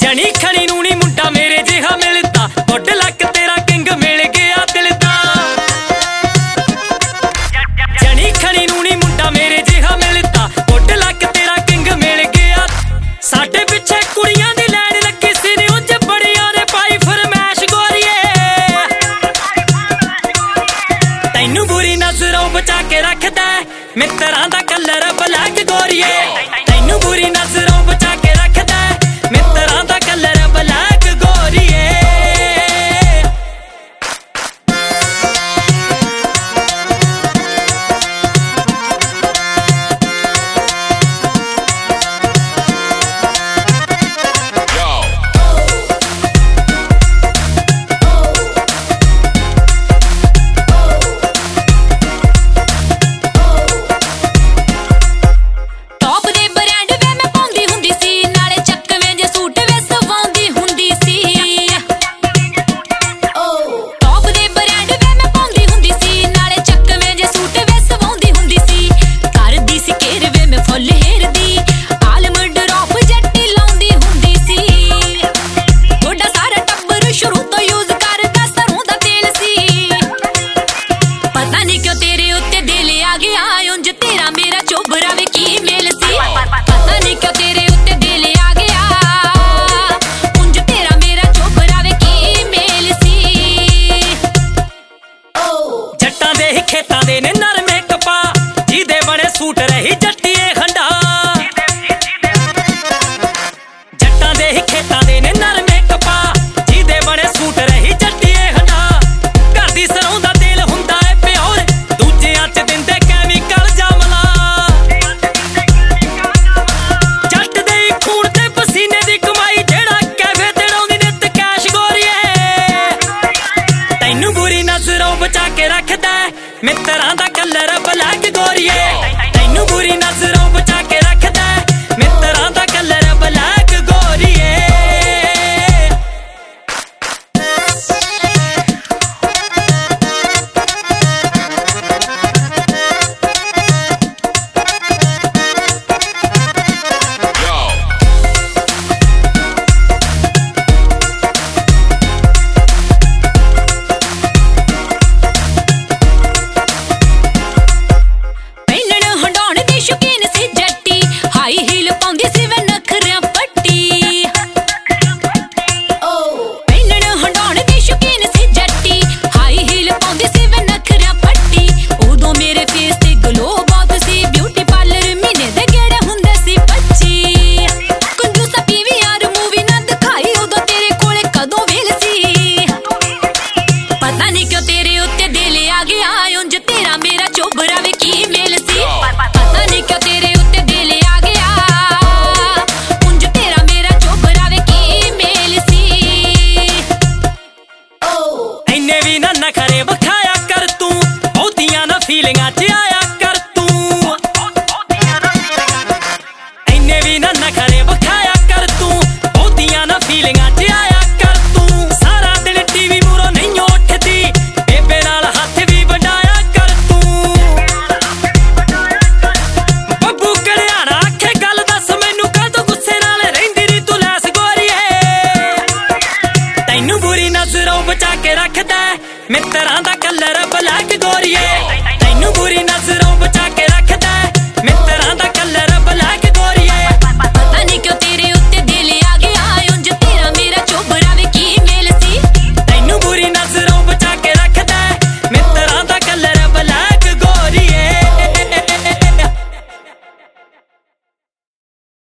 ਜਣੀ ਖਣੀ ਨੂੰ ਨੀ ਮੁੰਡਾ ਮੇਰੇ ਜਿਹਾ ਮਿਲਦਾ, ਗੁੱਡ ਲੱਕ ਤੇਰਾ ਕਿੰਗ ਮਿਲ ਗਿਆ ਦਿਲ ਦਾ। ਜਣੀ ਖਣੀ ਨੂੰ ਨੀ ਮੁੰਡਾ ਮੇਰੇ ਜਿਹਾ ਮਿਲਦਾ, ਗੁੱਡ ਲੱਕ ਤੇਰਾ ਕਿੰਗ ਮਿਲ ਗਿਆ। ਸਾਡੇ ਪਿੱਛੇ ਕੁੜੀਆਂ ਦੀ ਲੈਣ ਲੱਗੀ ਸੀ ਨੀ ਉਂਝ ਬੜੀਆਂ ਨੇ ਪਾਈ ਫਰਮੈਸ਼ ਗੋਰੀਏ। ਤੈਨੂੰ ਬੁਰੀ ਨਜ਼ਰੋਂ ਬਚਾ ਕੇ ਰੱਖਦਾ ਮਿੱਤਰਾਂ ਦਾ ਕਲਰ ਬਲੈਕ ਗੋਰੀਏ। ਤੈਨੂੰ ਬੁਰੀ ਨਜ਼ਰੋਂ ਬਚਾ ਕੇ ਰੱਖਦਾ ਮਿੱਤਰਾਂ ਦਾ ਕਲਰ ਬਲੈਕ ਗੋਰੀਏ। ਖੇਤਾਂ ਦੇ ਨੇ ਨਰਮੇ ਕਪਾ ਜਿਹਦੇ ਬਣੇ ਸੂਟ ਰਹੀ ਜੱਟੀਏ ਖੰਡਾ। ਜੱਟਾਂ ਦੇ ਹੀ ਖੇਤਾਂ ਦੇ ਨੇ ਨਰਮੇ ਕਪਾ ਜਿਹਦੇ ਬਣੇ ਸੂਟ ਰਹੀ ਜੱਟੀਏ ਖੰਡਾ। ਘਰ ਦੀ ਸਰੋਂ ਦਾ ਤੇਲ ਹੁੰਦਾ ਏ ਪਿਓਰ, ਦੂਜਿਆਂ ਚ ਦਿੰਦੇ ਕੈਮੀਕਲ ਜਮਲਾ। ਜੱਟ ਦੇ ਹੀ ਖੂਨ ਤੇ ਪਸੀਨੇ ਦੀ ਕਮਾਈ ਜਿਹੜਾ ਕੈਫੇ ਤੇ ਡਾਉਂਦੀ ਨਿੱਤ ਕੈਸ਼ ਗੋਰੀਏ। ਤੈਨੂੰ ਬੁਰੀ ਨਜ਼ਰੋਂ ਬਚਾ ਕੇ ਰੱਖਦਾ ਮਿੱਤਰਾਂ ਦਾ ਕਲਰ ਬਲੈਕ ਗੋਰੀਏ। ਤੈਨੂੰ ਬੁਰੀ ਨਜ਼ਰੋਂ ਬਚਾ ਕੇ ਰੱਖਦਾ ਮਿੱਤਰਾਂ ਦਾ ਕਲਰ ਬਲੈਕ ਗੋਰੀਏ। ਨਖਰੇ ਵਿਖਾਇਆ ਕਰ ਤੂੰ, ਬਹੁਤੀਆਂ ਨਾ ਫੀਲਿੰਗਾਂ ਚ ਆਇਆ ਕਰ ਤੂੰ। ਇੰਨੇ ਵੀ ਨਾ ਨਖਰੇ ਵਿਖਾਇਆ ਕਰ ਤੂੰ, ਬਹੁਤੀਆਂ ਨਾ ਫੀਲਿੰਗਾਂ ਚ ਆਇਆ ਕਰ ਤੂੰ। ਸਾਰਾ ਦਿਨ ਟੀਵੀ ਮੂਹਰੋਂ ਨਹੀਂ ਉੱਠਦੀ, ਬੇਬੇ ਨਾਲ ਹੱਥ ਵੀ ਵਡਾਇਆ ਕਰ ਤੂੰ। ਬੱਬੂ ਘੜਿਆਣਾ ਆਖੇ ਗੱਲ ਦੱਸ ਮੈਨੂੰ ਕਾਹਤੋਂ ਗੁੱਸੇ ਨਾਲ ਰਹਿੰਦੀ ਨੀ ਤੂੰ ਲੈਸ ਗੋਰੀਏ। ਤੈਨੂੰ ਬੁਰੀ ਨਜ਼ਰੋਂ ਬਚਾ ਕੇ ਰੱਖਦਾ ਮਿੱਤਰਾਂ ਦਾ ਕਲਰ ਬਲੈਕ ਗੋਰੀਏ।